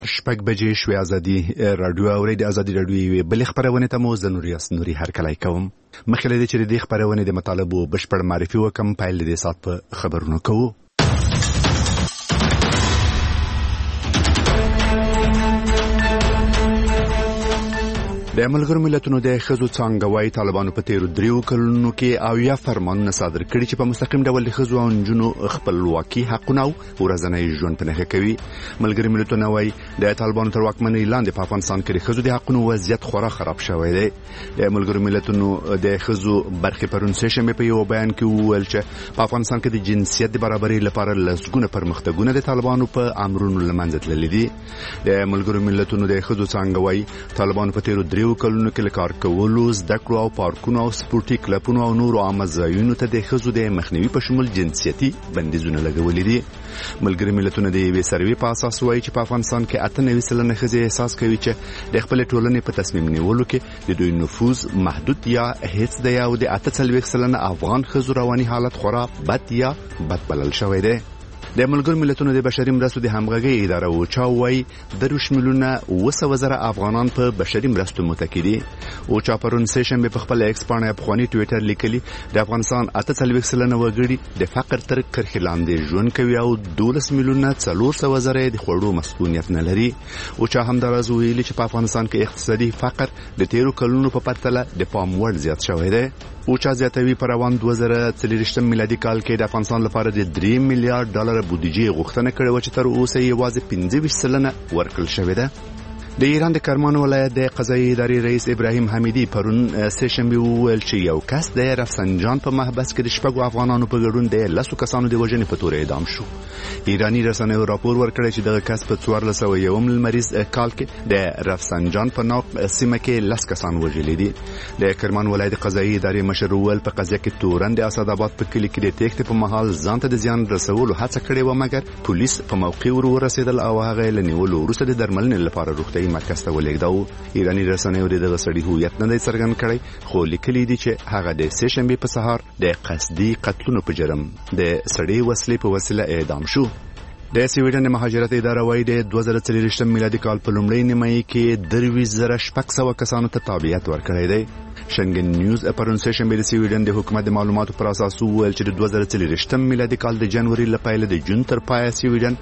شپږ بجې شوې. ازادي راډیو اوري د ازادي راډیو بل خبرونه ته مو زنوریاس نوري هرکلای کوم. مخکې د چې د خبرونه د مطالبه بشپړ معرفي وکم پایل د سات په خبرونه کوو. د ملګرو ملتونو د ښځو څانګوي طالبانو په تیرو 3 کلونو کې اویا فرمانونه صادر کړي چې په مستقیم ډول د ښځو او نجونو خپلواکي حقونه او ورځنی ژوند په نښه کوي. ملګرو ملتونو وايي د طالبانو تر واکمنۍ لاندې په افغانستان کې د ښځو د حقونو وضعیت خورا خراب شوی دی. د ملګرو ملتونو د ښځو برخې پرون سه په یو بیان کې وویل چې په افغانستان کې د جنسیت د برابرۍ لپاره لسګونه پرمختګونه د طالبانو په امرونو لمنځه تللي دي. د ملګرو ملتونو د ښځو څانګوي طالبانو په تیرو 3 کلونو کې لکار کولو زده کړو او پارکونو او سپورتي کلبونو او نورو عامه ځایونو ته د ښځو د مخنیوي په شمول جنسیتي بندیزونه لګولي دي. ملګري ملتونه د یوې سروې په اساس وایي چې په افغانستان کې 98% ښځې احساس کوي چې د خپل ټولنې په تصمیم نیولو کې د دوی نفوذ محدود یا هیڅ دی او د 48% افغان ښځو رواني حالت خورا بد یا بد بلل شوی دی. د ملګرو ملتونو د بشري مرستو د همغږۍ اداره اوچا وايي 2 ملیونه 200,000 افغانان په بشري مرستو متکی دي. اوچا پرون سه په خپل ایکس باندې په خواني ټوئیټر لیکلي د افغانستان 48% وګړي د فقر تر کرښې لاندې ژوند کوي او 12 ملیونه 400,000 د خوړو مسؤلیت نه لري. اوچا هم دراز ویلي چې په افغانستان کې اقتصادي فقر د 13 کلونو په پرتله د پام وړ زیات شوی دی. اوچا زیاتوي پر روان 2023 میلادي کال کې د افغانستان لپاره د 3 میلیارډ ډالر بودیجه غوښتنه کړې و چې تر اوسه یوازې 25% ورکړل شوې ده. د ایران د کرمان ولایت د قضایي ادارې رئیس ابراهیم حمیدی پرون سه وویل چې یو کس د رفسنجان په محبس کې د شپږو افغانانو په ګډون د 10 کسانو د وژنې په تور اعدام شو. ایرانی رسنیو راپور ورکړی چې دغه کس په 1401 لمریز کال کې د رفسنجان په ناق سیمه کې 10 کسان وژلي دي. د کرمان ولایت قضایي ادارې مشر ول په قضیه کې تورن د اسداباد په کلی کې د تېښتې په محل ځان ته د زیان رسولو هڅه کړې و مګر پولیس په موقع ورسېدل او هغه له نیولو وروسته د درملنې لپاره روغتي مرکز ته ولېږداو. ایرانی رسنیو دغه سړي هویت نه دی څرګند کړی خو لیکلي دي چې هغه د سه په سهار د قصدي قتلونو په جرم د سړي وسلې په وسیله اعدام شو. د سویډن مهاجرت اداره وايي د 2023 میلادي کال په لومړۍ نیمایي کې 23,600 کسانو ته تابعیت ورکړی دی. شنګن نیوز پرون سه د سویډن د حکومت د معلوماتو پر اساس وویل چې د 2023 میلادي کال د جنوري لپاره د جون تر پایه سویډن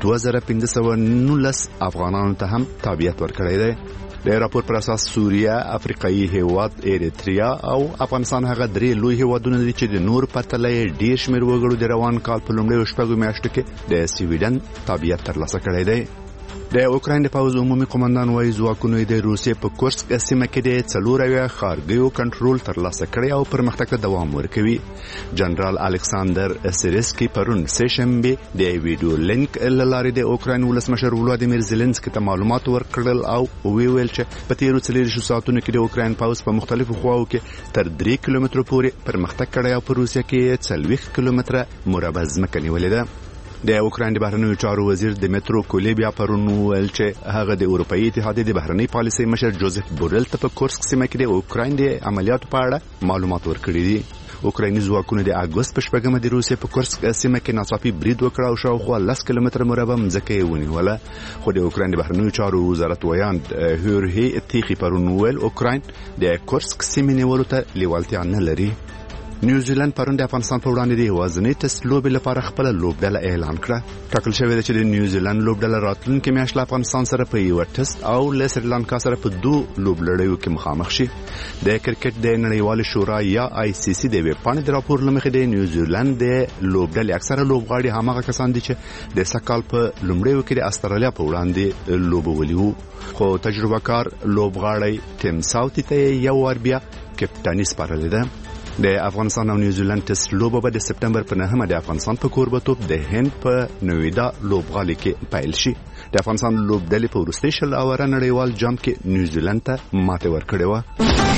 2519 افغانانو ته هم تابعیت ورکړی دی. د راپور پر اساس سوریه، افریقایي هیواد ایریتریا او افغانستان هغه 3 لوی هیوادونه دي چې د نور پرتله ډیر شمېر وګړو د روان کال په لومړیو شپږو میاشتو کې د سویډن تابعیت ترلاسه کړی دی. د اوکراین د پوځ عمومي قومندان وايي ځواکونو د روسیې په کورسک سیمه کې د 4 ښارګیو کنټرول ترلاسه کړی او پرمختګ ته دوام ورکوي. جنرال الکساندر سیرسکي پرون سه د ویډیو لینک لارې د اوکراین ولسمشر ولادیمیر زيلنسکي ته معلومات ورکړل او ویل چې په تیرو 4 ساعتونو کې د اوکراین پوځ په مختلفو خواو کې تر 3 کیلومترو پورې پرمختګ کړی او په روسیه کې 40 کیلومتره مربع ځمکه نیولې ده. د اوکراین د بهرنیو چارو وزیر دمیترو کولیبیا پرون ویل چې هغه د اروپאי اتحاد د بهرنی پالیسي مشر جوزف بورل ته په کورسک سیمه کې د اوکراین د عملیاتو په اړه معلومات ورکړي دي. اوکرایني ځواکونو د اگست په 8 د روسیې په کورسک سیمه کې ناڅاپي برید وکړ او شاوخوا 10 کیلومتره مربع ځمکه ونیوله. خو د اوکراین د بهرنیو چارو وزارت ویاند هورهی تیخي پرون ویل اوکراین د کورسک سیمې نیولو ته لیوالتیا نه لري. نیوزیلند پرون د افغانستان په وړاندې د یوازینۍ ټیسټ لوبې لپاره خپل لوبډله اعلان کړه. ټاکل شوی دی چې د نیوزیلند لوبډله راتلونکي میاشت له افغانستان سره په یو ټیسټ او له سریلانکا سره په 2 لوبلړیو کې مخامخ شي. د کرکټ د نړیوال شورا یا ICC د ویب پاڼې د راپور لمخې د نیوزیلند د لوبډلې اکثره لوبغاړي هماغه کسان دي چې د سکال په لومړیو کې د استرالیا په وړاندې لوبولي وو. خو تجربه کار لوبغاړی ټیم ساوث ته یو ور بیا کپټاني سپارلې ده. د افغانستان او نیوزیلند ټیسټ لوبه به د سپټمبر په 9 د افغانستان په کوربتوب د هند په نویدا لوبغالي کې پیل شي. د افغانستان لوبډلې په وروستي شل اوره نړیوال جام کې نیوزیلند ته ماته ورکړې و.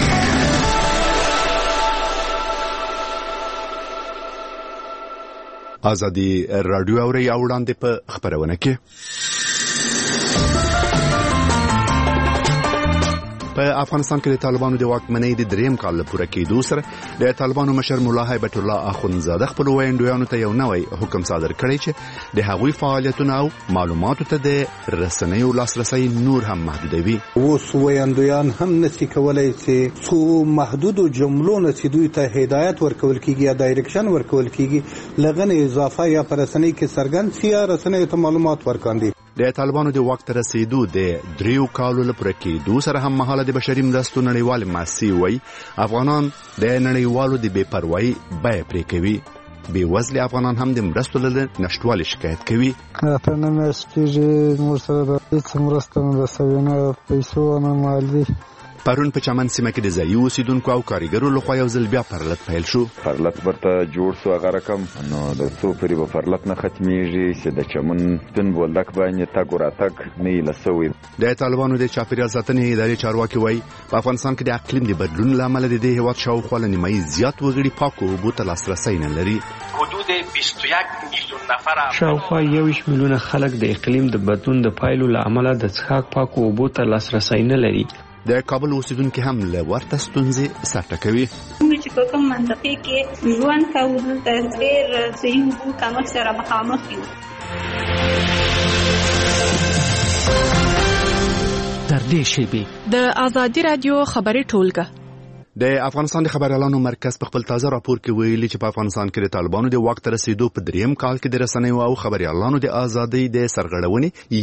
ازادي راډیو اوري اوړاندې په خبرونه کې په افغانستان کې د طالبانو د واکمنۍ د دریم کال پوره کېدو سره د طالبانو مشر مولا هیبت الله اخونزاده خپل ویاندویانو ته یو نوی حکم صادر کړی چې د هغوی فعالیتونه او معلوماتو ته د رسنیو لاسرسی نور هم محدودوي. اوس ویاندویان هم نشي کولای چې څو محدودو جملو نه چې دوی ته هدایت ورکول کیږي یا ډایرکشن ورکول کیږي لغنه اضافه یا پر رسنۍ کې څرګند شي یا رسنیو ته معلومات ورکاندي. د طالبانو د واک ته رسیدو د 3 کالو لپاره کېدو سره هم مهاله د بشري مرستو نړیوال مؤسسې وایي افغانان د نړیوالو د بې پروایي بیه پرې کوي. بې وزله افغانان هم د مرستو له نشټوالي شکایت کوي. په نامه سپیږي مور سره هیڅ مرسته نه رسوي نه پیسو نه مالی. پرون په چمن سیمه کې د ځایي اوسیدونکو او کارګرو لخوا یو ځل بیا پرلط پیل شو. پرلط ورته جوړ شو هغه رقم نو د څو پورې به پرلط نه ختمیږي چې د چمن دن بولدک باندې تګ وراتګ نه لسوي. د طالبانو د چاپیریال ساتنې ادارې چارواکي وایي په افغانستان کې د اقلیم د بدلون لامل د دې هیواد شاوخوا له نیمایي زیات وګړي پاکو اوبو ته لاسرسی نه لري. حدود 21 میلیون نفر شاوخوا 1 میلیون خلک د اقلیم د بدلون د پایلو لامل د څښاک پاکو اوبو ته لاسرسی نه لري. د کابل اوسیدونکو هم له ورته ستونزې سر ټکوي. چې په کوم منطقه کې ژوند کوو دلته ډېر صحي اوبو کمښت سره مخامخ یو. تر دې شیبې د آزادي رادیو خبري ټولګه د افغانستان د خبريالانو مرکز په خپل تازه راپور کې ویلي چې په افغانستان کې د طالبانو د واک ته رسیدو په دریم کال کې د رسنیو او خبريالانو د ازادۍ د سرغړونې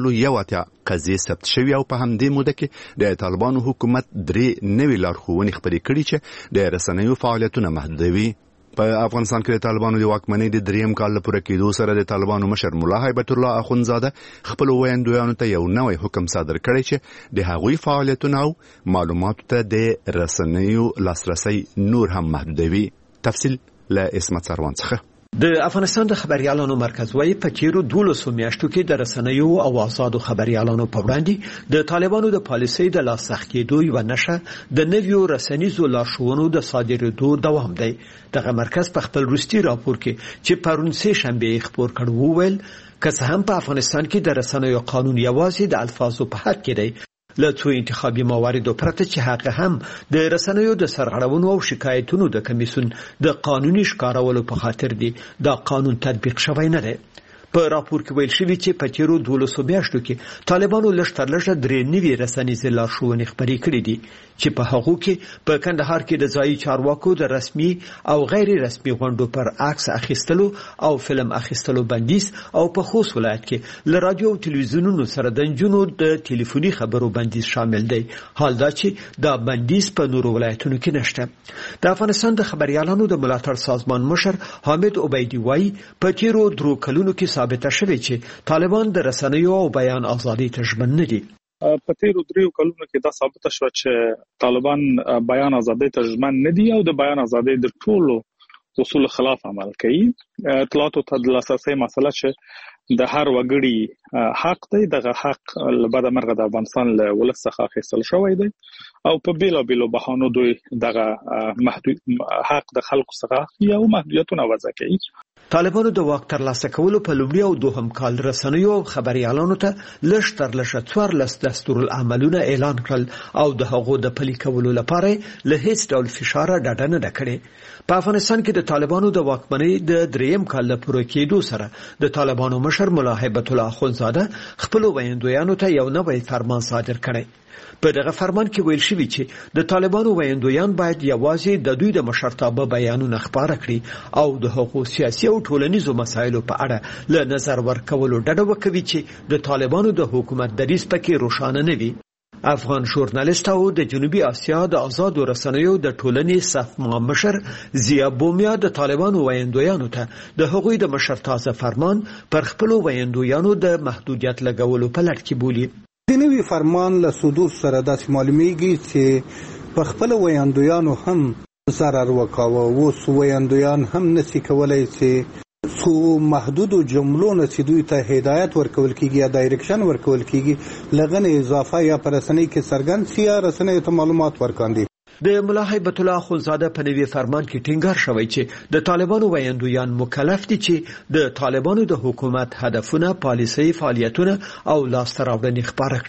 101 قضیې ثبت شوې او په همدې موده کې د طالبانو حکومت 3 نوي لارښوونې خپرې کړې چې د رسنیو فعالیتونه محدودوي. په افغانستان کې د طالبانو د واکمنۍ د دریم کال لپاره کېدو سره د طالبانو مشر مولا هیبت الله اخونزاده خپل ویاندویانو ته یو نوی حکم صادر کړی چې د هغوی فعالیتونه او معلوماتو ته د رسنیو لاسرسی نور هم محدودوي. تفصیل له اسمت سروان څخه. د افغانستان د خبريالانو مرکز وايي په تیرو 12 میاشتو کې د رسنیو او آزادو خبريالانو په وړاندې د طالبانو د پالیسۍ د لاسخ کېدو یو نشه د نویو رسنیزو لارښوونو د صادرېدو دوام دی. دغه مرکز په خپل وروستي راپور کې چې پرون سه شنبه خبر کړو ویل که څه هم په افغانستان کې د رسنیو قانون یوازې د الفاظو په حق کې دی له څو انتخابي مواردو پرته چې هغه هم د رسنیو د سرغړونو او شکایتونو د کمیسیون د قانوني ښکارولو په خاطر دی دا قانون تطبیق شوی نه دی. په راپور کې ویل شوی چې په تیرو 12 میاشتو کې طالبانو لږ تر لږه 3 نوي رسنیزې لارښوونې خپرې کړې دي چې په هغو کې په کندهار کې د ځایي چارواکو د رسمي او غیر رسمي غونډو پر عکس اخیستلو او فلم اخیستلو بندیز او په خوست ولایت کې له رادیو او تلویزیونونو سره د جنونو د ټلیفوني خبرو بندیز شامل دی. حال دا چې دا بندیز په نورو ولایتونو کې نشته. د افغانستان د خبريالانو د ملاتړ سازمان مشر حامد عبیدی وايي په تیرو 3 کلونو کې ثابته شوی چې طالبان د رسنیو او بیان ازادي ته ژمن نه دي. په تیرو 3 کلونو کې دا ثابته شو چې طالبان بیان ازادي ته ژمن نه دي او د بیان ازادي د ټولو اصول خلاف عمل کوي. اطلاعاتو ته د لاسرسي مسله چې د هر وګړي حق دی، دغه حق لبد مرغه د افغانستان له ولس څخه اخیستل شوی دی او په بیلابیلو بهانو دوی دغه محدود حق د خلکو څخه یو محدودیتونه وضع کوي. طالبانو د واک ترلاسه کولو په لومړي او دوهم کال رسنیو او خبريالانو ته لږ تر لږه 14 دستورالعملونه اعلان کړل او د هغو د پلي کولو لپاره له هیڅ ډول فشار ډډه نه کړې. په افغانستان کې د طالبانو د واکمنۍ د دریم کال لپاره کېدو سره د طالبانو مشر مولا هیبت الله اخونزاده خپل ویاندویانو ته یو نوی فرمان صادر کړی. په دغه فرمان کې ویل شوی چې د طالبانو ویاندویان باید یوازې د دوی د مشرتابه بیانونه خبره کړي او د حقوقو سیاسي او ټولنیزو مسایلو په اړه له نظر ورکولو ډډه وکوي چې د طالبانو د حکومت دریځ پکې روښانه نه وي. افغان ژورنالیست او د جنوبي اسیا د آزادو رسنیو د ټولنې صف مشر زیا بومیا د طالبانو ویاندویانو ته د هغوی د مشرتازه فرمان پر خپل ویاندویانو د محدودیت لګولو په لړ کې بولي. د نوي فرمان له صدور سره داسې معلومیږي چې په خپل ویاندویانو هم ضرر وکاوه. اوس ویاندویان هم نشي کولای چې څو محدودو جملو نه چې دوی ته هدایت ورکول کیږي یا ډایرکشن ورکول کیږي لغنه اضافه یا پر رسنۍ کې څرګند شي یا رسنۍ ته معلومات ورکاندي. د مولا هیبت الله اخونزاده په نوي فرمان کې ټینګار شوی چې د طالبانو ویاندویان مکلف دي چې د طالبانو د حکومت هدفونه، پالیسۍ، فعالیتونه او لاسته راوړنې خبره کړي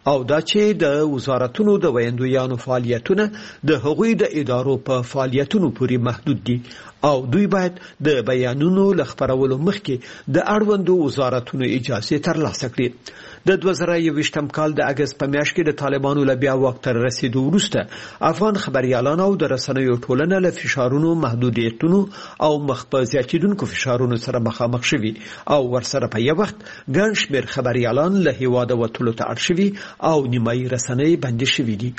او دا چې د وزارتونو د ویاندویانو فعالیتونه د هغوی د ادارو په فعالیتونو پورې محدود دي او دوی باید د بیانونو لخبرولو مخکې د اړوندو وزارتونو اجازه ترلاسه کړي. د 2021م کال د اگست په میاشت کې د طالبانو له بیا واک ته رسیدو وروسته افغان خبريالان او د رسنیو ټولنه له فشارونو، محدودیتونو او مخ په زیاتیدونکو فشارونو سره مخامخ شوي او ورسره په یو وخت ګڼ شمېر خبريالان له هیواده وتلو ته اړ شوي او نیمایي رسنۍ بندي شوي دي.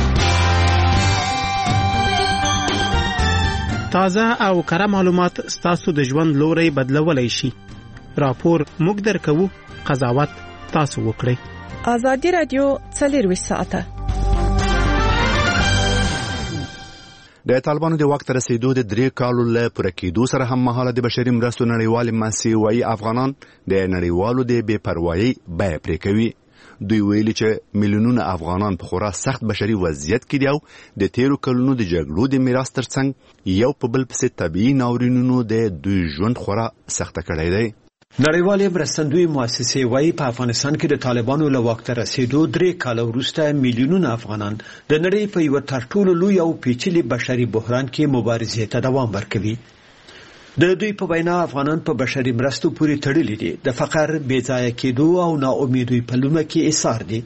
تازه او کره معلومات ستاسو د ژوند لوري بدلولای شي. راپور موږ درکو، قضاوت تاسو وکړئ. ازادي رادیو 24 ساعته. د طالبانو د وخت رسیدو د 3 کالو له پوره کېدو سره هم مهاله د بشري مرستو نړیوال مؤسسې وايي افغانان د نړیوالو د بې پروايي بیه پرې کوي. دوی ویلي چې میلیونونه افغانان په خورا سخت بشري وضعیت کې دي او د تیرو کلونو د جګړو د میراث ترڅنګ یو په بل پسې طبيعي ناورینونو د دوی ژوند خورا سخته کړی دی. نړیوالې مرستندوی مؤسسې وايي په افغانستان کې د طالبانو له واک ته رسیدو 3 کال وروسته میلیونونه افغانان د نړۍ په یو تر ټولو لوی او پیچلي بشري بحران کې مبارزې ته دوام ورکوي. د دوی په وینا افغانان په بشري مرستو پورې تړلي دي. د فقر، بېځایه کېدو او ناامیدۍ په لومه کې ایثار دي.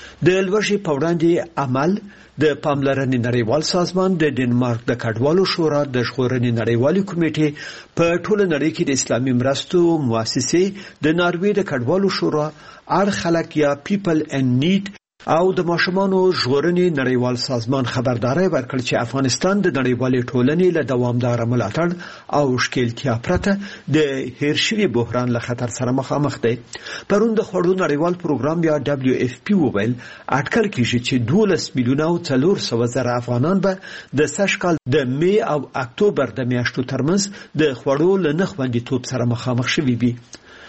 د لوږې په وړاندې عمل د پاملرنې نړیوال سازمان، د ډنمارک د کډوالو شورا، د ژغورنې نړیوالې کمیټې، په ټوله نړۍ کې د اسلامي مرستو مؤسسې، د ناروې د کډوالو شورا، اړ خلک یا پیپل ان نیډ او د ماشومانو ژغورنې نړیوال سازمان خبرداري ورکړ چې افغانستان د نړیوالې ټولنې له دوامدار ملاتړ او ښکېلتیا پرته د هیر شوي بحران له خطر سره مخامخ دی. پرون د خوړو نړیوال پروګرام یا WFP وویل اټکل کیږي چې 12 میلیونه او 400 زره افغانان به د سږ کال د می او اکتوبر د میاشتو ترمنځ د خوړو له نه خوندیتوب سره مخامخ شوي وي.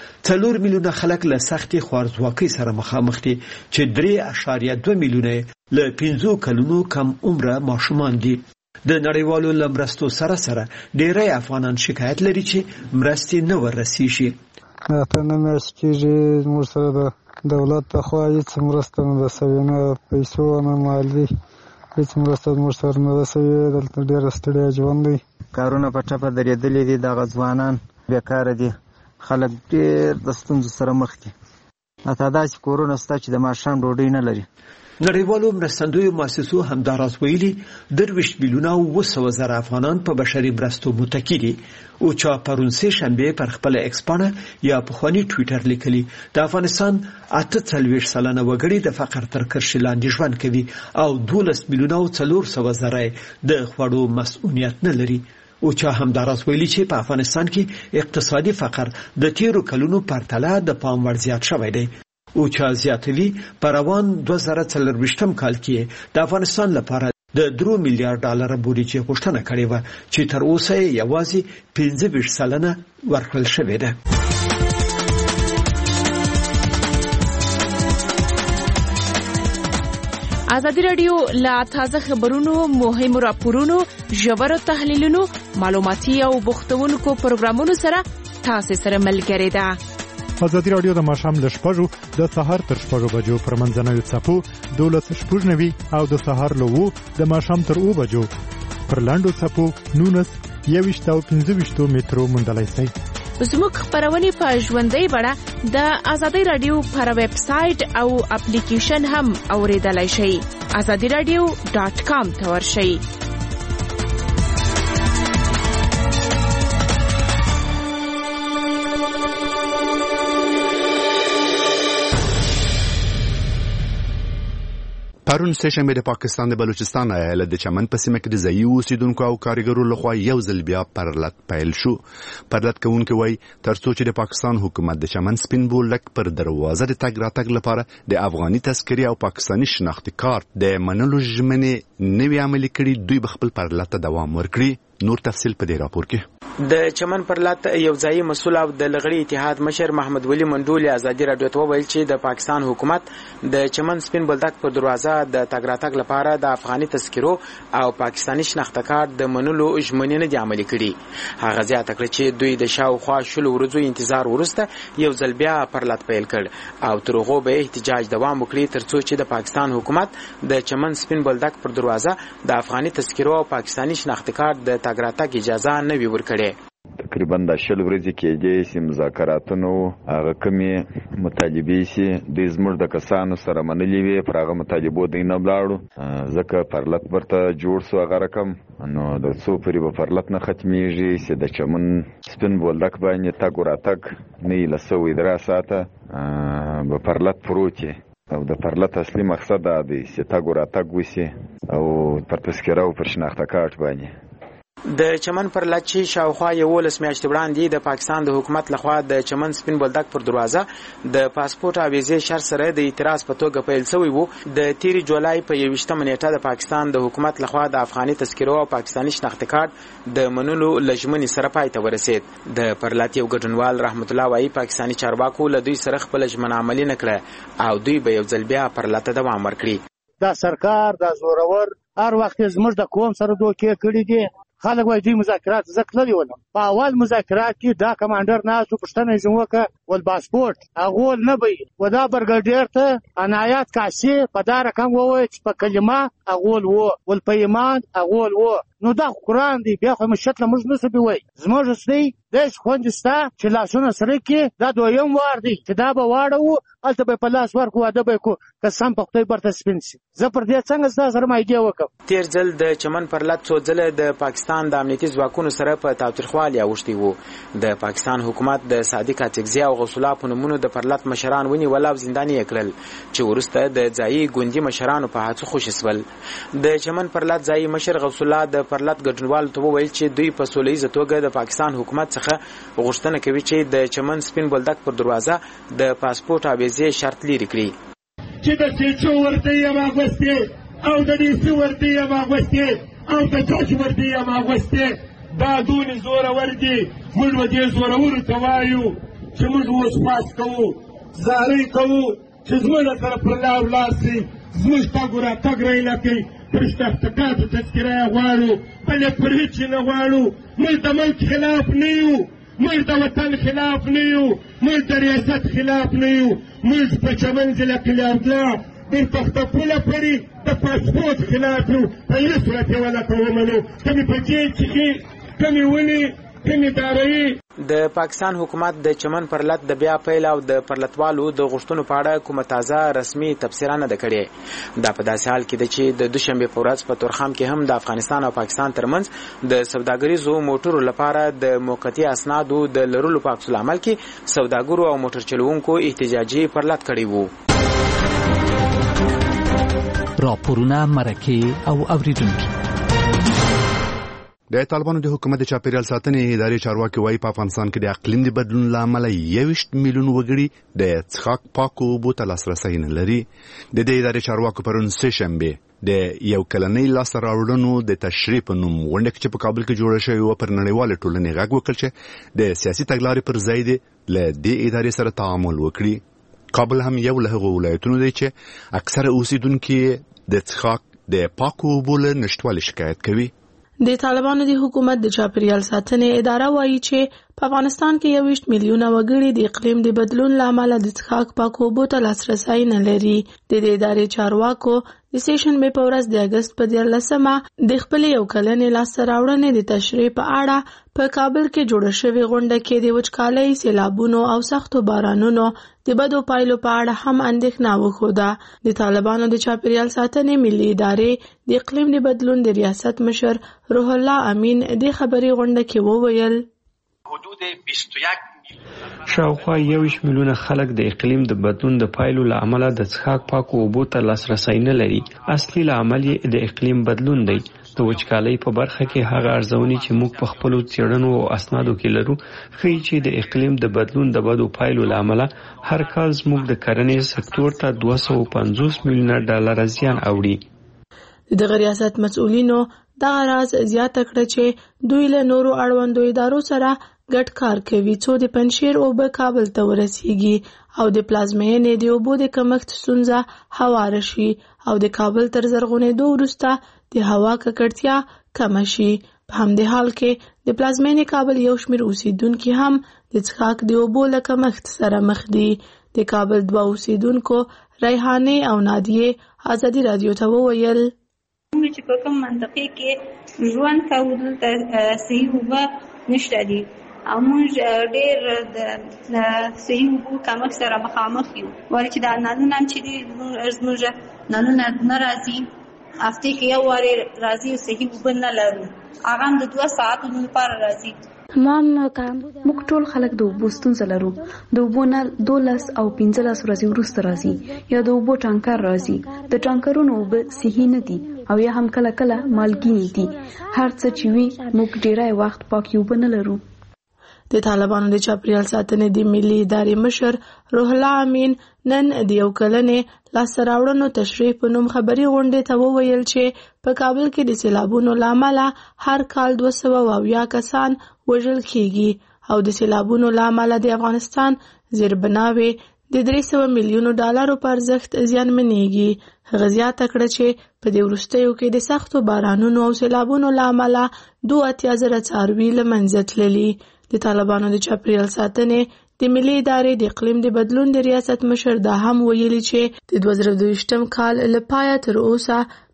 4 میلیونه خلک له سختي خوارځواکۍ سره مخامخ دي چې 3.2 میلیونه له 15 کلونو کم عمره ماشومان دي. د نړیوالو لمرستو سره سره ډېری افغانان شکایت لري چې مرستې نه ورسیږي. ته نه مېشت کېږي، موږ سره د دولت لخوا هېڅ مرسته نه ده سوې، نه پیسو نه مالي هېڅ مرسته موږ سره نه ده سوې. دلته ډېره ستړیا ژوند دی، کارونه په ټپه درېدلي دي، دغه ځوانان بیکاره دي، خلک ډېر د ستونزو سره مخ دي. حتی داسې کورونه شته چې د ماښام ډوډۍ نه لري. نړیوالو مرستندویو مؤسسو همداراز ویلي 23 میلیونه او 200 زره افغانان په بشري مرستو متکي دي. او چا پرون سه شنبه پر خپل ایکس پاڼه یا پخوانی ټویټر لیکلي د افغانستان 48 سلنه وګړي د فقر تر کرښې لاندې ژوند کوي او 12 میلیونه او 400 زره د خوړو مسؤلیت نه لري. او چا همداراز ویلي چې په افغانستان کې اقتصادي فقر د تیرو کلونو پرتله د پام وړ زیات شوی دی. او چا زیاتوي په روان 2024م کال کې د افغانستان لپاره د 3 میلیارډ ډالر بودیجه غوښتنه کړې و چې تر اوسه یوازې 15 سلنه ورکړل شوې ده. ازادي رادیو لا تازه خبرونو، مهم راپورونو، ژور تحلیلونو، معلوماتي او بوختونکو پروګرامونو سره تاسو سره ملګری ده. ازادي رادیو د ماښام له 6 د سهار تر 6 بجو پر منځنوي څپو 12:90 او د سهار له 2 د ماښام تر 2 بجو پر لاندو څپو 19 21 او 25 مترو موندلای شئ. زموږ خبرونه په ژوندۍ بڼه د ازادي رادیو پر ویب سټ او اپلیکیشن هم اوریدلای شئ. azadiradio.com ته ورشئ. پرون سهشنبه د پاکستان د بلوچستان ایالت د چمن په سیمه کې د ځایي اوسیدونکو او کارګرو لخوا یو ځل بیا پرلط پیل شو. پرلط کوونکي وایي ترڅو چې د پاکستان حکومت د چمن سپین بولدک پر دروازه د تګ راتګ لپاره د افغاني تذکرې او پاکستاني شناختی کارت د منلو ژمنې نوي عملي کړي، دوی به خپل پرلط ته دوام ورکړي. نور تفصیل په دې راپور کې. د چمن پر لات یو ځای مسول او د لغړی اتحاد مشر محمد ولی منډول ازادي رادیو ته ویل چې د پاکستان حکومت د چمن سپین بولدک په دروازه د تګ راتګ لپاره د افغاني تذکرو او پاکستاني شناخته کارت د منلو ژمنې نه عملي کړي. هغه زیاته کړ چې دوی د شاوخوا شلو ورځو انتظار ورسته یو ځل بیا پر لات پیل کړ او تر هغه به احتجاج دوام وکړي ترڅو چې د پاکستان حکومت د چمن سپین بولدک پر دروازه د افغاني تذکرو او پاکستاني شناخته کارت د تګ راتګ اجازه نه وي ورکړي. تقریبا د شل ورځې کېږي چې مذاکراتونو هغه کمې مطالبې چې د زموږ د کسانو سره منلې وي پر هغه مطالبو دی نه بلاړو ځکه پرلط برته جوړ سو هغه رقم نو د څو پورې به پرلط نه ختمیږي چې د چمن سپین بولدک باندې تګ وراتګ نه لسوي درا ساعته به پرلط پروتي او د پرلط اصلي مقصد دا دی چې تګ وراتګ وشي او پر تذکره او پر شناخته کارت باندې. د چمن پر لات چې شاوخوا 11 میاشتې وړاندې د پاکستان د حکومت لخوا د چمن سپین بولدک پر دروازه د پاسپورت او ویزې شرط سره د اعتراض په توګه پیل شوی وو. د 13 جولای په 28 نیټه د پاکستان د حکومت لخوا د افغاني تذکرو او پاکستاني شناخته کارت د منلو لژمنې سره پای ته ورسید. د پرلات یو ګډونوال رحمت الله وایي پاکستاني چارواکو له دوی سره خپل ژمنه عملي نکړه او دوی به یو ځل بیا پرلات دوام ورکړي. دا سرکار دا زورور هر وخت زموږ د قوم سره دوکې کړي دي. خلک وایي دوی مذاکرات زکلري ولم په اول مذاکرات کې دا کمانډر ناسو پښتنه زموکه ول پاسپورت هغه نه وي ودا برګډیر ته عنایت کاسي په دا رقم ووي چې په کلمه هغه وو ول په ایمان هغه وو نو دا قرآن دی بیا خو مشت له موږ نسبي وای زموږ سړي د خوندستا چې لاسونه سره کې دا دویم وار دی چې دا به واړو الته به په لاس ورکو ادب کو قسم په خدای برته سپینسي زه پر دې څنګه ستاسو سره مایډیا وکم. تیر ځل د چمن پر لات څو ځله د پاکستان د امنیتي ځواکونو سره په تاوتریخوالي اوښتي وو. د پاکستان حکومت د صادق اتکزي او غوث الله په نومونو د پرلط مشران ونیول او زنداني کړل چې ورسته د ځایي ګوندي مشرانو په هڅو خوشي سول. د چمن پر لات ځایي مشر غوث الله د پرلط ګډونوالو ته وویل چې دوی په سولهییزه توګه د پاکستان حکومت څخه غوښتنه کوي چې د چمن سپین بولدک پر دروازه د پاسپورت او ویزې شرط لري کړي. چې د سیچو ورته یې ماغوستې او د ډیسي ورته یې ماغوستې او د جج ورته یې ماغوستې دا دونې زورور دي. موږ به دې زورورو ته وایو چې موږ اوس پاس کوو زارۍ کوو چې زموږ سره پر لار ولاړ شي زموږ تګ راتګ رایله کوي پر شناختکارتو تذکره یې غواړو بلې پر هېڅ نه غواړو. موږ د ملک خلاف نه یو موږ د وطن خلاف نه یو موږ د ریاست خلاف نه یو موږ په چمن ضلع کلیاردلا د پښتپوله پورې د پاسپورت خلاف یو په هېڅ صورت یې ونه کومنو کمې په دې چې کمې ونې کمې دارایي. د پاکستان حکومت د چمن پر لات د بیا پیل او د پرلطوالو د غوښتنو په اړه کومه تازه رسمي تبصره نه ده کړې. دا په داسې حال کې ده چې د دوشنبې په ورځ په تورخم کې هم د افغانستان او پاکستان ترمنځ د سوداګریزو موټرو لپاره د موقتي اسنادو د لرلو په عکس العمل کې سوداګرو او موټر چلوونکو احتجاجي پرلط کړی وو. راپورونه مرکه او اوریدونکو د طالبانو د حکومت د چاپیریال ساتنې ادارې چارواکي وایي په افغانستان کې د اقلیم د بدلون لامل 21 میلیون وګړي د څښاک پاکو اوبو ته لاسرسی نه لري. د دې ادارې چارواکو پرون سه شنبه د یو کلنۍ لاسته راوړنو د تشریح په نوم غونډه چې په کابل کې جوړه شوې و پر نړیواله ټولنې غږ وکړ چې د سیاسي تګلارې پر ځای دی له دې ادارې سره تعامل وکړي. کابل هم یو له هغو ولایتونو دی چې اکثره اوسیدونکي د څښاک د پاکو اوبو له نشتوالي شکایت کوي. د طالبانو د حکومت د چاپیریال ساتنې اداره وایي چې په افغانستان کې 21 میلیونه وګړي د اقلیم د بدلون لامل د څښاک پاکو اوبو ته لاسرسی نه لري. د دې ادارې چارواکو د سیشنبې په ورځ د اگست په 14مه د خپل یو کلنې لاسته راوړنې د تشریح په اړه په کابل کې جوړه شوې غونډه کې د وچکالۍ، سیلابونو او سختو بارانونو د بدو پایلو په اړه هم اندېښنه وښوده. د طالبانو د چاپیریال ساتنې ملي ادارې د اقلیم د بدلون د ریاست مشر روح الله امین د خبري غونډه کې وویل حدود 21 شاوخوا 21 میلیونه خلک د اقلیم د بدلون د پایلو له امله د څښاک پاکو اوبو ته لاسرسی نه لري. اصلي لامل یې د اقلیم بدلون دی. د وچکالۍ په برخه کې هغه ارزونې چې موږ په خپلو څېړنو او اسنادو کې لرو ښیي چې د اقلیم د بدلون د بدو پایلو له امله هر کال زموږ د کرنې سکتور ته $250 میلیونه زیان اوړي. د ریاست مسؤلینو دا راز زیاته کړه چې دوی له نورو اړوندو ادارو سره ګډ کار کوي څو د پنجشیر اوبه کابل ته ورسیږي او د پلازمینې د اوبو د کمښت ستونزه هواره شي او د کابل تر زرغونېدو وروسته د هوا ککړتیا کمه شي. په همدې حال کې د پلازمینې کابل یو شمېر اوسیدونکي هم د څښاک د اوبو له کمښت سره مخ دي. د کابل 2 اوسیدونکو ریحانې او نادیې ازادي رادیو ته وویل چې په کوم منطقه کې ژوند کوو دلته صحیح اوبه نشته دي او موږ ډېر د صحیح اوبو کمښت سره مخامخ یو. ولې چې دا نلونه هم چې دي زموږ نلونه نه راځي، هفتې کې یو وارې راځي او صحیح اوبه نه لرو، هغه هم د 2 ساعتونو لپاره راځي. موږ ټول خلک د اوبو ستونزه لرو. د اوبو نل 12 او 15 ورځې وروسته راځي یا د اوبو ټانکر راځي. د ټانکرونو اوبه صحیح نه دي او یا هم کله کله مالګینې دي. هر څه چې وي موږ ډیری وخت پاکې اوبه نه لرو. د طالبانو د چاپیریال ساتنې د ملي ادارې مشر روح الله امین نن د یو کلنې لاسته راوړنو تشریح په نوم خبري غونډې ته وویل چې په کابل کې د سیلابونو له امله هر کال 200 کسان وژل کیږي او د سیلابونو له امله د افغانستان زیربناوې د $300 میلیونو په ارزښت زیانمنېږي. هغه زیاته کړه چې په دې وروستیو کې د سختو بارانونو او سیلابونو له امله 82,000 څاروي له منځه تللي. د طالبانو د چاپیریال ساتنې د ملي ادارې د اقلیم د بدلون د ریاست مشر دا هم ویلي چې د 2022 کال له پایه تر اوسه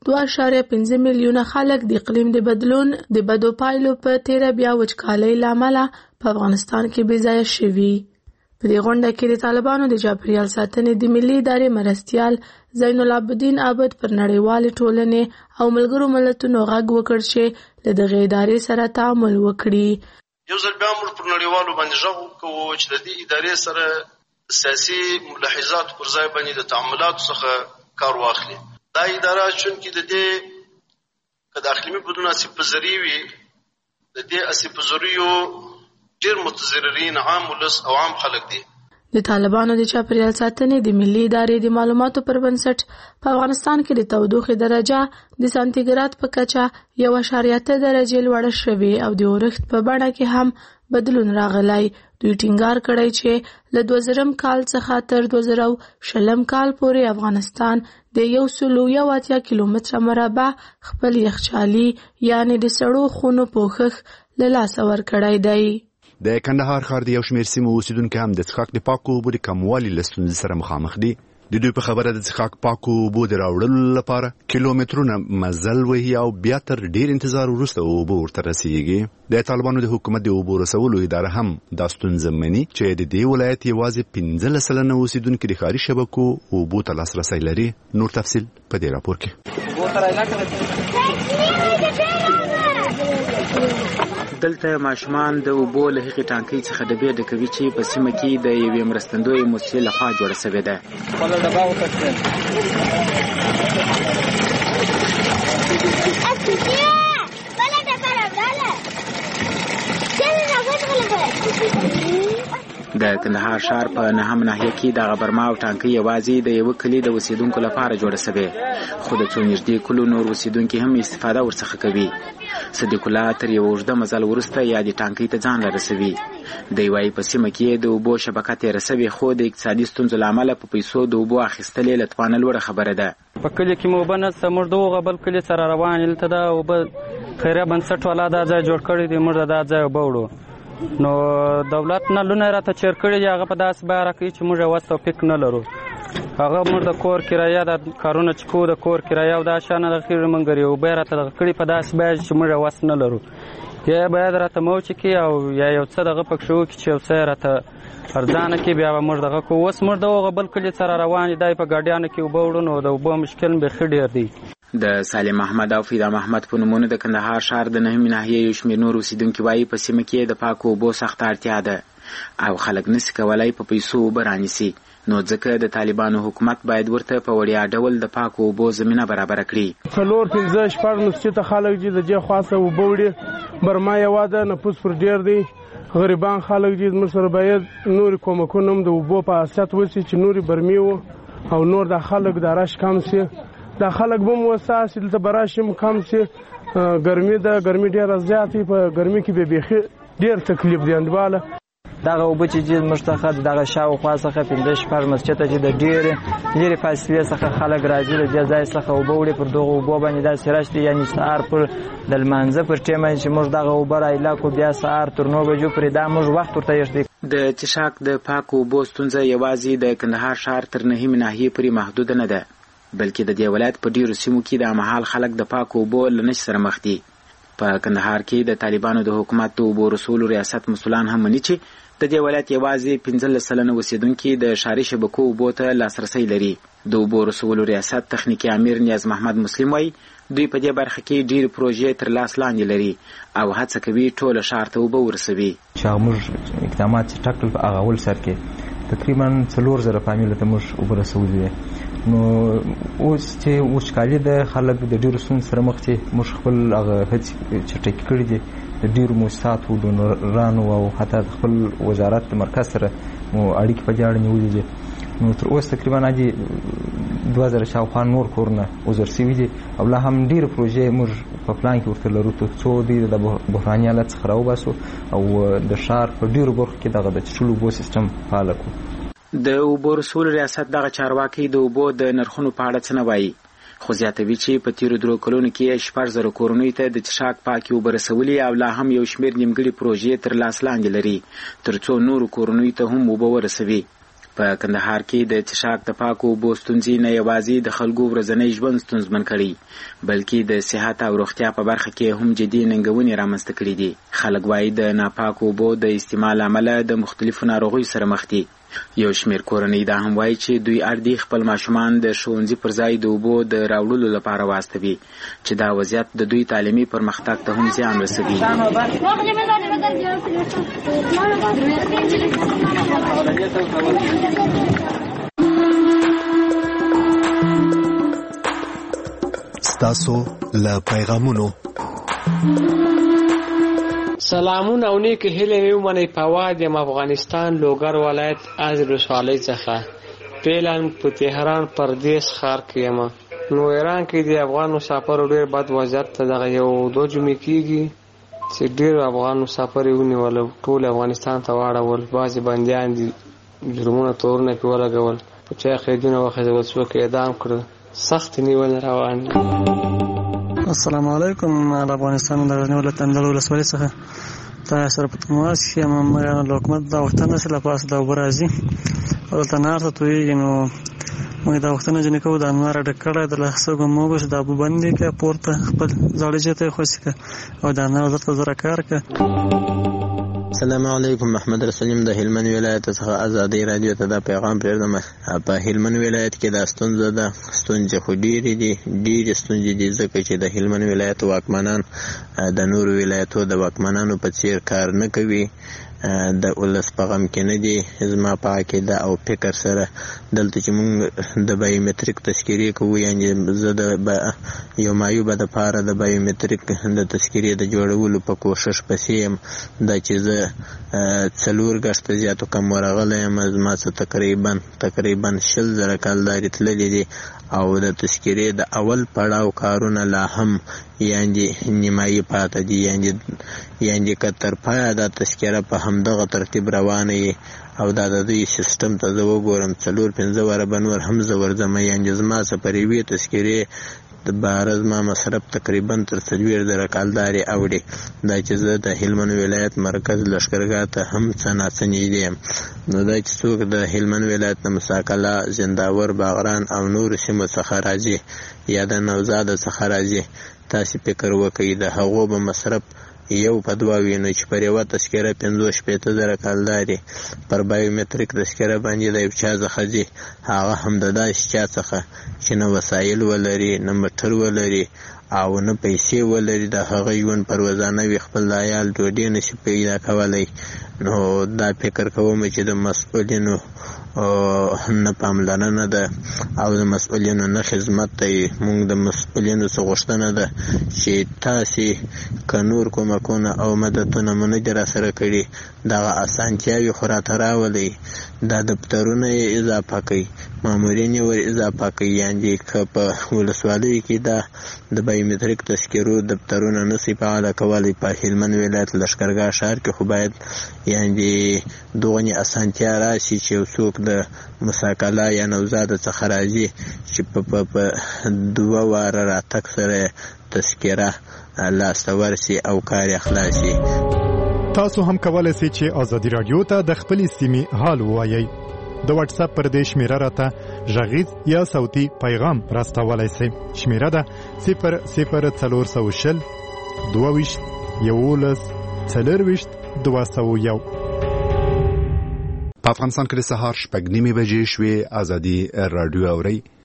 2.5 میلیونه خلک د اقلیم د بدلون د بدو پایلو په تیره بیا وچکالۍ له امله په افغانستان کې بې ځایه شوي. په دې غونډه کې د طالبانو د چاپیریال ساتنې د ملي ادارې مرستیال زین العابدین عابد پر نړیوالې ټولنې او ملګرو ملتونو غږ وکړ چې له دغې ادارې سره تعامل وکړي. یو ځل بیا موږ پر نړیوالو باندې غږ وکړو چې د دې ادارې سره سیاسي ملاحظات پر ځای باندې د تعاملاتو څخه کار واخلي. دا اداره چونکې د دې که د اقلیمي بدلون اسیب‌پذیري وي، د دې اسیب‌پذیریو ډېر متضررین عام ولس او عام خلک دي. د طالبانو د چاپیریال ساتنې د ملي ادارې د معلوماتو پر بنسټ په افغانستان کې د تودوخې درجه د سانتیګراد په کچه 1.8 درجې لوړه شوې او د اورښت په بڼه کې هم بدلون راغلی. دوی ټینګار کړی چې له 2000 کال څخه تر 2020 کال پورې افغانستان د 180 کیلومتره مربع خپل یخچالي یعنی د سړو خونو پوښښ له لاسه ورکړی دی. د کندهار ښار د یو شمېر سیمو اوسیدونکي هم د څښاک د پاکو اوبو د کموالي له ستونزې سره مخامخ دي. د دوی په خبره د څښاک پاکو اوبو د راوړلو لپاره کیلومترونه مزل وهي او بیا تر ډیر انتظار وروسته اوبه ورته رسیږي. د طالبانو د حکومت د اوبو رسولو اداره هم دا ستونزه مني چې د دې ولایت یوازې 15% اوسیدونکي د ښاري شبکو اوبو ته لاسرسی لري. نور تفصیل په دې راپور کې. دلته ماشومان د اوبو له هغې ټانکۍ څخه ډبې ډکوي چې په سیمه کې د یوې مرستندویې مؤسسې لخوا جوړه شوې ده. د کندهار ښار په نهم ناحیه کې د غبرما او ټانکۍ یوازې د یو کلي د اوسیدونکو لپاره جوړه شوې، خو د څو نږدې کلو نور اوسیدونکي هم استفاده ورڅخه کوي. صدیق الله تر یو اوږده مزل وروسته یا د ټانکۍ ته ځان رسوي. دی وایي په سیمه کې د اوبو شبکه تېره شوې، خو د اقتصادي ستونزو له امله په پیسو د اوبو اخیستل یې له توانه لوړه خبره ده. په کلي کې مو اوبه نشته، موږ د هغه بل کلي سره روان یو. دلته دا اوبه خیریه بنسټ والا دا ځای جوړ کړی دی، موږ دا ځای اوبه وړو. نو دولت نلونه راته چیر کړي دي، هغه په داسې بیه راکوي چې موږ وس توفیق نه لرو. هغه موږ د کور کرایه د کارونه چې کوو د کور کرایه او دا شانه د خیر منګري او بیه راته دغه کړي په داسې بیه چې موږ وس نه لرو. یا باید راته موچ کې او یا یو څه دغه پکښ وکړي چې یو څه راته ارزانه کې بیا به موږ دغه کوو. اوس موږ د هغه بل کلي سره روان یو، دی په ګاډیانو کې اوبه وړو، نو د اوبو مشکل بیخي ډېر دی. د سالم احمد او فیدا محمد په نومونو د کندهار ښار د نهمې ناحیې یو شمېر نور اوسیدونکي وایي په سیمه کې د پاکو اوبو سخته اړتیا ده او خلک نسي کولی په پیسو اوبه رانیسي، نو ځکه د طالبانو حکومت باید ورته په وړیا ډول د پاکو اوبو زمینه برابره کړي. 4-5 نسچې ته خلک دي د دې خاصه اوبه وړي. برما یوه ده، نفوس پر ډېر دی، غریبان خلک دي. زموږ سره باید نورې کومکونه هم د اوبو په حیثیت وشي چې نورې برمې و او نور د خلک د رش کم شي. دا خلک به مو وساسي دلته به راشي هم کم شي ګرمي ده، ګرمي ډېره زیاتې، په ګرمي کې به بیخي ډېر تکلیف دی انډواله. دغه اوبه چې موږ څخه دغه شاوخوا څخه 5-6 مسجد چې د ډېرې لرې فاصلې څخه خلک راځي له دې ځای څخه اوبه وړي. پر دغه اوبو باندې داسې راشي یعنې سهار پر د لمانځه پر ټیمه چې موږ دغه اوبه رایلا کړو، بیا سهار تر 9 بجو پورې دا موږ وخت ورته ایږدي. د چشاک د پاکو اوبو ستونزه یوازې د کندهار ښار تر 9 ناحیې پورې محدوده نه ده، بلکې د دې ولایت په ډېرو سیمو کې د مهال خلک د پاکو اوبو له نشت سره مخ دي. په کندهار کې د طالبانو د حکومت د اوبو رسولو ریاست مسؤلان هم مني چې د دې ولایت یوازې 15% اوسیدونکي د ښاري شبکو اوبو ته لاسرسی لري. د اوبو رسولو ریاست تخنیکي امیر نیاز محمد مسلم وایي دوی په دې برخه کې ډېرې پروژې تر لاس لاندې لري او هڅه کوي ټوله ښار ته اوبه ورسوي. چې هغه موږ اقدامات چې ټاکل په هغه اول سر کې تقریبا 4000 فامیلو ته موږ اوبه رسولي دي. نو اوس چې وچکالي د خلک د ډېرو ستونزو سره مخ دي، موږ خپل هغه هڅې چټکې کړي دي د ډېرو مؤسساتو ډونرانو او حتی د خپل وزارت د مرکز سره مو اړیکې په دې اړه نیولې دي. نو تر اوسه تقریبا 2000 شاوخوا نور کورونه وزر سوي دي او لا هم ډېرې پروژې موږ په پلان کې ورته لرو تر څو دوی د بحراني حالت څخه راوباسو او د ښار په ډېرو برخو کې دغه د څښلو اوبو سیستم فعال کړو. د اوبو رسول ریاست دغه چارواکي د اوبو د نرخونو په اړه څه نه وایي، خو زیاتوي چې په تیرو 2 کلونو کې 4000 کورنیو ته د چشاک پاکې اوبه رسولي او لا هم یو شمېر نیمګړې پروژې تر لاس لاندې لري تر څو نورو کورنیو ته هم اوبه ورسوي. په کندهار کې د چشاک د پاکو اوبو ستونزې نه یوازې د خلکو ورځنی ژوند ستونزمن کړي بلکې د صحت او روغتیا په برخه کې هم جدي ننګونې رامنځته کړي دي. خلک وایي د ناپاکو اوبو د استعمال عمله د مختلفو ناروغیو سره مخ دي. یو شمېر کورنۍ دا هم وایي چې دوی اړ دي خپل ماشومان د ښوونځي پر ځای د اوبو د راوړلو لپاره واستوي چې دا وضعیت د دوی تعلیمي پرمختګ ته هم زیان رسوي. ستاسو له پیغامونو سلامونه او نیک هیله مې ومنئ په واد یم افغانستان لوګر ولایت از ولسوالۍ څخه فعلا په تهران پردیس ښار کې یم. نو ایران کې د افغان مسافرو ډېر بد وضعیت ته دغه 2 جمعې کېږي چې ډېر افغان مسافر یې ونیول ټول افغانستان ته واړول. بعضې بندیان دي جرمونه تورونه پرې ولګول، په چا قیدونه وخېځول، څوک اعدام کړل، سخت نیول روان دي. السلام علیکم. افغانستان د غزنی ولایت اندړ ولسوالۍ څخه تاسو سره په تماس کې یم. موږ له حکومت دا وختونه چې له پاسه د اوبه راځي او دلته نار ته تویېږي، نو موږ دا وختونه جنې کوو د انوار ډک کړی د لسګو موږ چې د ابو بندې که پورته خپل زاړه جې ته یې خوشي که او د انار درته زره کار که. السلام علیکم. محمد رسولیم د هلمند ولایت څخه ازادي رادیو ته دا پیغام پرېږدم. په هلمند ولایت کې دا ستونزه ده، ستونزې خو ډېرې دي، ډېرې ستونزې دي ځکه چې د هلمند ولایت واکمنان د نورو ولایتو د واکمنانو په څیر کار نه کوي، د ولس په غم کې نه دي. زما په عقیده او فکر سره دلته چې موږ د بایومتریک تذکیرې کوو، یعنې زه د یو معیوبه دپاره د بایومتریک د تذکیرې د جوړولو په کوشش پسې یم. دا چې زه 4 ګشته زیاتو کم ورغلی یم، زما څه تقریبا 20,000 کالدارې تللي دي او د تذکیرې د اول پړاو کارونه لا هم یعنې نیمایي پاته دي، یعنې که تر پایه دا تذکیره په همدغه ترتیب روانه وي او دا د دوی سیستم ته زه وګورم 4-5 واره به نور هم زه ورځم، یعنې زما څه پر یوې تذکیرې د بهره زما مصرف تقریبا تر 40,000 کالدارې اوړي. دا چې زه د هلمند ولایت مرکز لښکرګاه ته هم څه ناڅه نږدې یم. نو دا چې څوک د هلمند ولایت د مساکله، زنداور، باغران او نورو سیمو څخه راځي یا د نوزاده څخه راځي، تاسې فکر وکړئ د هغو به مصرف 1 په 2 وي، نو چې پر یوه تذکیره 50-60,000 کالدارې پر بایومتریک تذکیره باندې د یو چا څخه ځي، هغه هم د داسې چا څخه چې نه وسایل ولري، نه موټر ولري او نه پیسې ولري، د هغه ژوند پر ورځانه وي، خپل د عیال ډوډۍ نشي پیدا کولی. نو دا فکر کوم چې د مسؤلینو نه پاملرنه ده او د مسؤلینو نه خدمت دی. موږ د مسؤلینو څخه غوښتنه ده چې تاسې که نور کومکونه او مددونه مو نه دي راسره کړي، دغه اسانتیاوې خو راته راولئ. دا دفترونه یې اضافه کوي، مامورین یې ور اضافه کوي. یعنې که په ولسوالیو کې دا د بایومتریک تذکرو دفترونه نشي فعاله کولی، په هلمند ولایت لښکرګاه ښار کې خو باید یعنې دغه اسانتیا راشي چې یو څوک د مساکله یا نوزاد څخه راځي چې په 2 واره راتګ سره تذکره لاسته ورسي او کار یې خلاصي. تاسو هم کولای شئ چې ازادي رادیو ته د خپلې سیمې حال ووایئ. د واتس اپ پر دې شمیره راته غږیز یا صوتي پیغام راستولای شئ. شمیره ده 00420 22 11 24 201. په افغانستان کې د سهار 6:30 بجې شوې. ازادي رادیو اوري.